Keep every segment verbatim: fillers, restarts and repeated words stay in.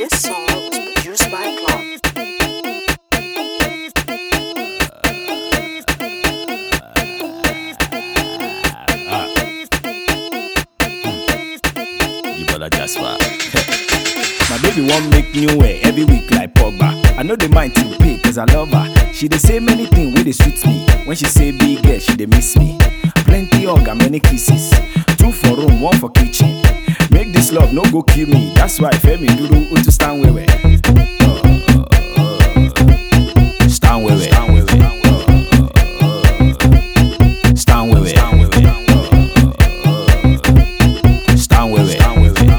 This song is produced by Clock. My baby won't make new way every week like Pogba. I know they mind to pay cause I love her. She dey say many things wey dey sweet me. When she say big girl, she dey miss me. Plenty hug and many kisses. Two for room, one for kitchen. Make this love no go kill me. That's why Femi Duru Utu stand where we. Stand where we. Stand where we. Stand where we. Stand where we.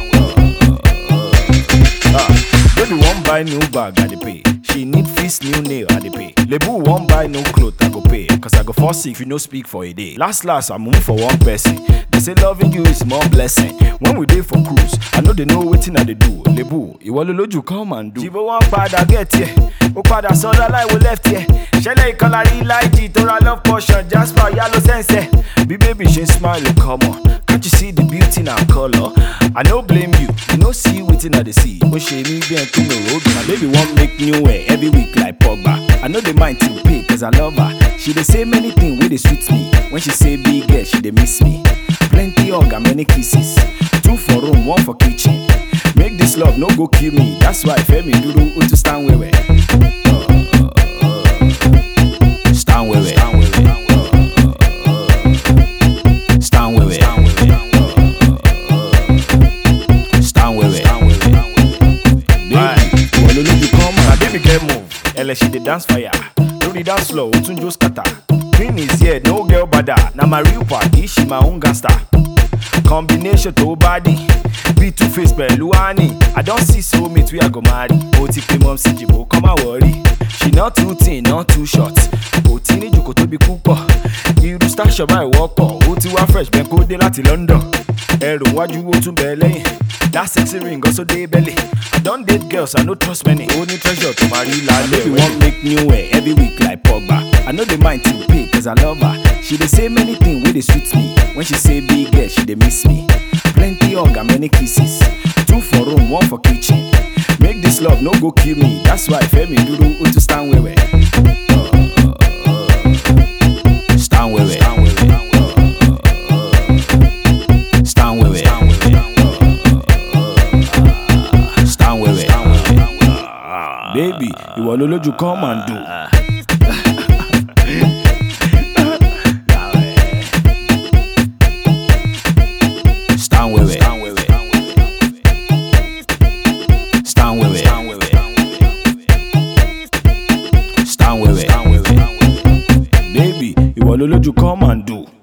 Baby won't buy new bag, I dey pay. She need fix new nail, I dey pay. Lebu won't buy no clothes, I go pay. Cause I go fall sick if you no speak for a day. Last last, I move for one person. They say loving you is more blessing. When we dey for cruise, I know they know wetin I dey do. Lebu, ìwọ lolójú come and do. Jibo wan padà get here. Ó padà sọ́dọ̀ láì wo left here. Ṣẹlẹ̀ ìkọlà rí láìjì tó ra love portion. Jasper yálò sẹ́nsẹ̀. Bí baby ṣe smile, come on. Can't you see the beauty in our color? I no blame you, you no see wetin I dey see. Ó ṣe mí bí ẹn tó mi road. My baby wan make new hair every week like Pogba. I know they mind to pay cause I love her. She dey say many things wey dey sweet me. When she say big girl, she dey miss me. Plenty hug and many kisses. Two for room, one for kitchen. Make this love no go kill me. That's why Femi Duru Utu stand where we. Stand where we. Stand where we. Stand where we. Baby, you wanna leave you come? My baby get move. Ele she dey dance fire. Do the dance floor, Utunjo scatter. Queen is here, no girl bada. Now my real party, she my own gangster. Combination to body. Be two face Beluani. I don't see so mate we I go marry. Oti pe mom si jibo, come and worry. She not too thin, not too short. Oti ni joko to be cooper. Iru star shop I walk on. Oti wa fresh, ben ko de lati London. Ẹrù wájú ó tún bẹ̀ lẹ́yìn. That sexy ring also dey belly. I don't date girls, I no trust many. Only treasure to marry la. Baby won't make new hair every week like Pogba. I know they mind to pay cause I love her. She dey say many things wey dey sweet me. When she say big girl, she dey miss me. Plenty hug and many kisses. Two for room, one for kitchen. Make this love no go kill me. That's why Femi Duru Utu stand where we. Stand where we. Stand where we. Stand where we. Baby, ìwọ lolójú come and do. Stand where we. Stand where we. Stand where we. Baby, ìwọ lolójú come and do.